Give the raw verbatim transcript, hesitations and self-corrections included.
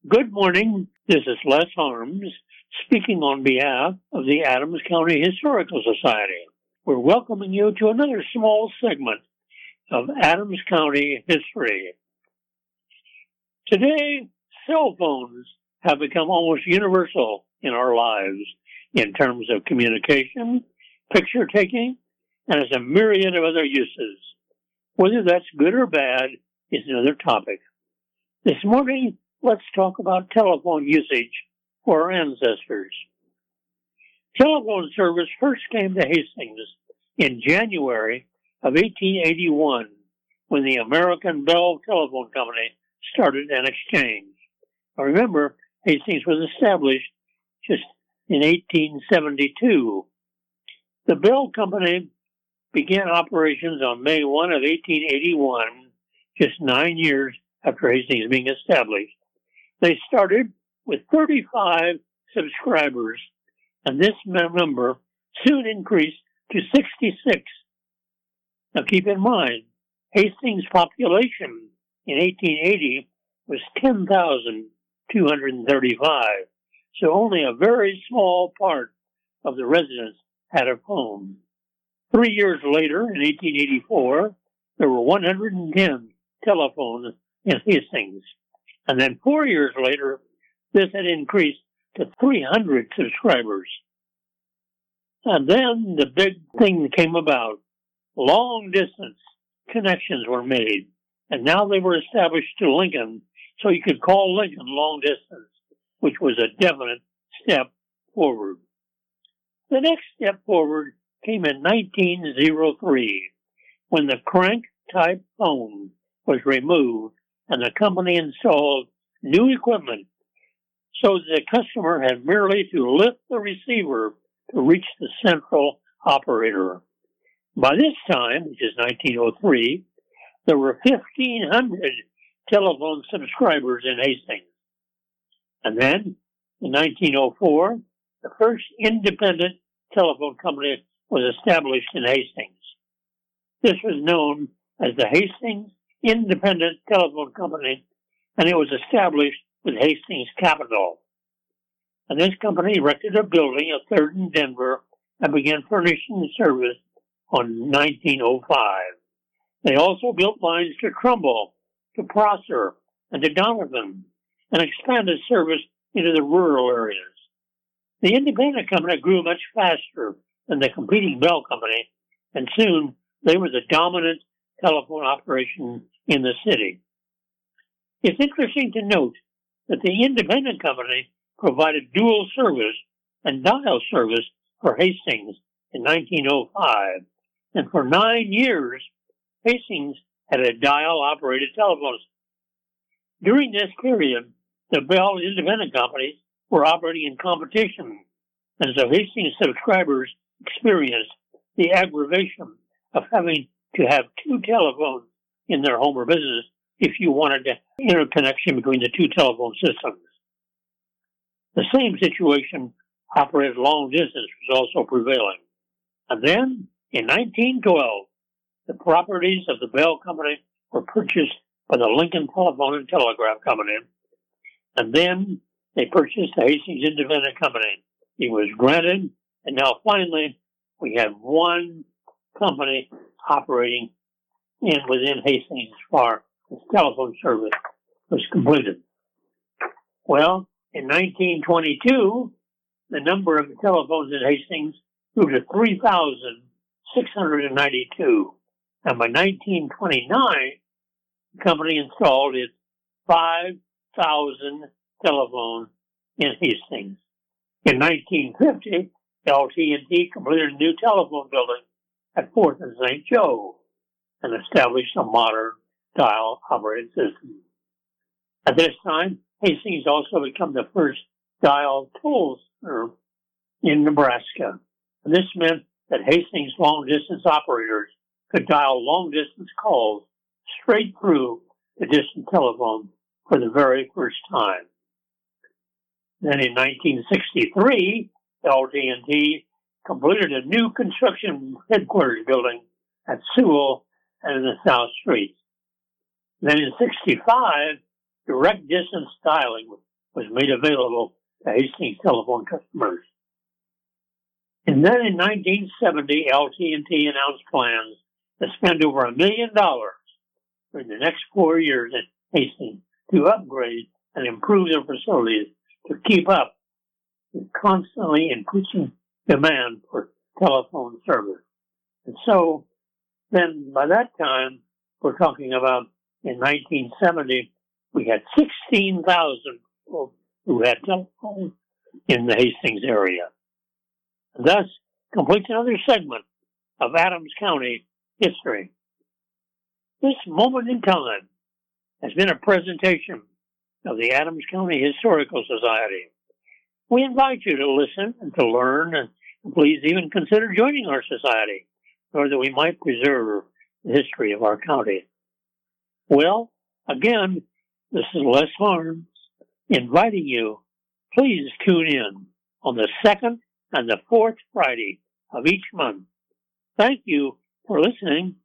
Good morning. This is Les Harms speaking on behalf of the Adams County Historical Society. We're welcoming you to another small segment of Adams County history. Today, cell phones have become almost universal in our lives in terms of communication, picture taking, and as a myriad of other uses. Whether that's good or bad is another topic. This morning, let's talk about telephone usage for our ancestors. Telephone service first came to Hastings in January of eighteen eighty-one when the American Bell Telephone Company started an exchange. Now remember, Hastings was established just in eighteen seventy-two. The Bell Company began operations on May first of eighteen eighty-one, just nine years after Hastings being established. They started with thirty-five subscribers, and this number soon increased to sixty-six. Now keep in mind, Hastings' population in eighteen eighty was ten thousand two hundred thirty-five, so only a very small part of the residents had a phone. Three years later, in eighteen eighty-four, there were one hundred ten telephones in Hastings. And then four years later, this had increased to three hundred subscribers. And then the big thing came about. Long distance connections were made. And now they were established to Lincoln, so you could call Lincoln long distance, which was a definite step forward. The next step forward came in nineteen oh three, when the crank-type phone was removed and the company installed new equipment so that the customer had merely to lift the receiver to reach the central operator. By this time, which is nineteen oh three, there were fifteen hundred telephone subscribers in Hastings. And then, in nineteen oh four, the first independent telephone company was established in Hastings. This was known as the Hastings Independent Telephone Company, and it was established with Hastings Capital. And this company erected a building at third and Denver and began furnishing the service on nineteen oh five. They also built lines to Trumbull, to Prosser, and to Donovan, and expanded service into the rural areas. The independent company grew much faster than the competing Bell Company, and soon they were the dominant telephone operation in the city. It's interesting to note that the independent company provided dual service and dial service for Hastings in nineteen oh five, and for nine years, Hastings had a dial-operated telephone. During this period, the Bell independent companies were operating in competition, and so Hastings subscribers experienced the aggravation of having to have two telephones in their home or business if you wanted to interconnection between the two telephone systems. The same situation operated long distance was also prevailing. And then, in nineteen twelve, the properties of the Bell Company were purchased by the Lincoln Telephone and Telegraph Company. And then they purchased the Hastings Independent Company. It was granted, and now finally we have one company operating in within Hastings as far as telephone service was completed. Well, in nineteen twenty-two, the number of telephones in Hastings grew to three thousand six hundred ninety-two. And by nineteen twenty-nine, the company installed its five thousand telephones in Hastings. In nineteen fifty, L T and T completed a new telephone building at fourth and Saint Joe and established a modern dial-operated system. At this time, Hastings also became the first dial toll center in Nebraska. And this meant that Hastings long-distance operators could dial long-distance calls straight through the distant telephone for the very first time. Then in nineteen sixty-three, L T and T completed a new construction headquarters building at Sewell and in the South Street. Then in sixty-five, direct distance dialing was made available to Hastings telephone customers. And then in nineteen seventy, L T and T announced plans to spend over a million dollars during the next four years at Hastings to upgrade and improve their facilities to keep up with constantly increasing demand for telephone service. And so then by that time, we're talking about in nineteen seventy, we had sixteen thousand people who had telephones in the Hastings area. And thus completes another segment of Adams County history. This moment in time has been a presentation of the Adams County Historical Society. We invite you to listen and to learn, and please even consider joining our society so that we might preserve the history of our county. Well, again, this is Les Harms inviting you, please tune in on the second and the fourth Friday of each month. Thank you for listening